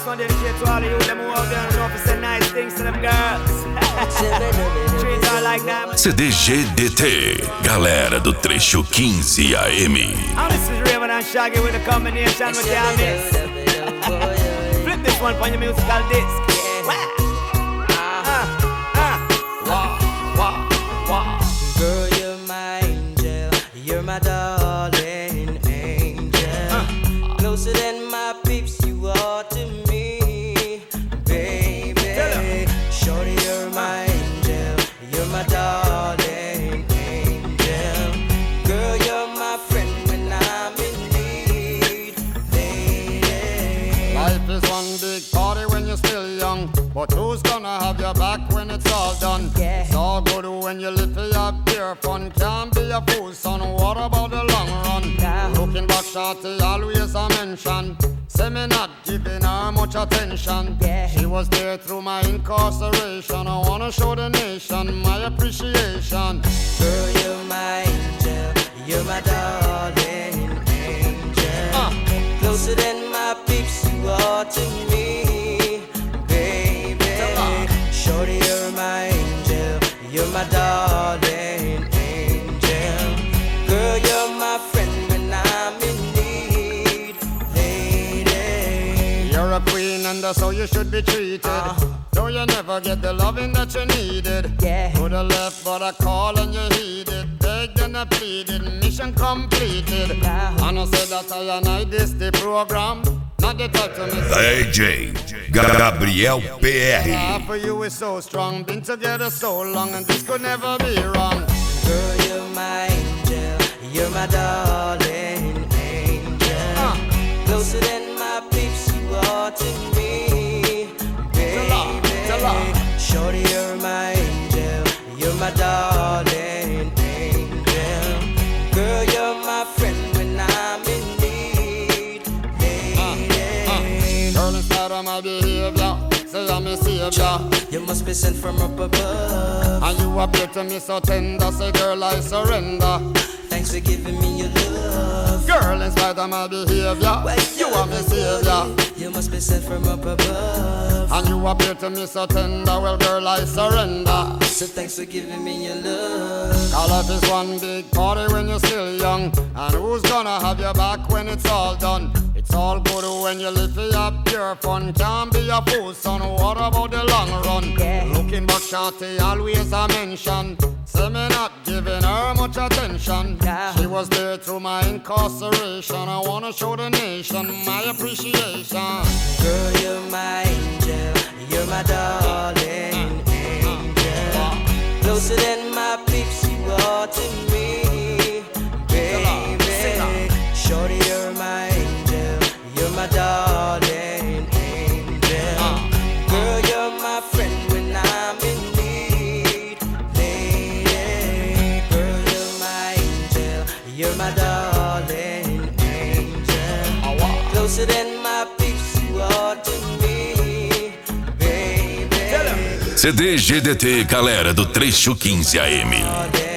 this one dedicated to all of you them who out there and know to say nice things to them girls. Treat her like that. CDGDT, galera do trecho 15 AM. And this is Raven and Shaggy with a combination with the Amis. Flip this one on your musical disc. Girl, you're my angel, you're my darling angel. Closer than my peeps, you are to me, baby. Shorty, you're my angel, you're my darling angel. Girl, you're my friend when I'm in need, lady. Life is one big party when you're still young, but who's gonna have your back when it's all done? Yeah. It's all good when you live for your pure fun. Can't be a fool, son. What about the long run? Yeah. Looking back, shorty, always a mention. Say me not giving her much attention. Yeah. She was there through my incarceration. I wanna show the nation my appreciation. Girl, you're my angel, you're my darling angel. Closer than my peeps, you are to me, baby. Shorty, you're my angel, you're my darling angel. Girl, you're my friend when I'm in need, lady. You're a queen and that's how you should be treated. Though you never get the loving that you needed. Yeah. Could have left but I called and you heeded. Begged and I pleaded, mission completed. And I said that I and I this the program. Not the type to miss. DJ Gabriel PR. Love for you is so strong. Been together so long and this could never be wrong. Girl, you're my angel, you're my darling angel. Closer than my peeps, you are to me, baby. Shorty, you're my angel, you're my darling angel. Girl, you're my friend when I'm in need, lady. Girl, instead of my behavior, say I'm a savior. You must be sent from up above. And you appear to me so tender. Say girl, I surrender. Thanks for giving me your love. Girl, in spite of my behavior, you are my savior. You must be sent from up above. And you appear to me so tender. Well, girl, I surrender. So thanks for giving me your love. Our life is one big party when you're still young. And who's gonna have your back when it's all done? It's all good when you live for your pure fun. Can't be a fool, son. What about the long run? Yeah. Looking back, shorty, always a mention. Say me not giving her much attention. Yeah. She was there through my incarceration. I wanna show the nation my appreciation. Girl, you're my angel, you're my darling angel. Closer than my peeps, you are to me, baby. Shorty, you're my angel, you're my darling angel. Girl, you're my friend when I'm in need, lady. Girl, you're my angel, you're my darling angel. Closer than my peeps, you are to me, baby. CDGDT, galera do trecho 15 AM.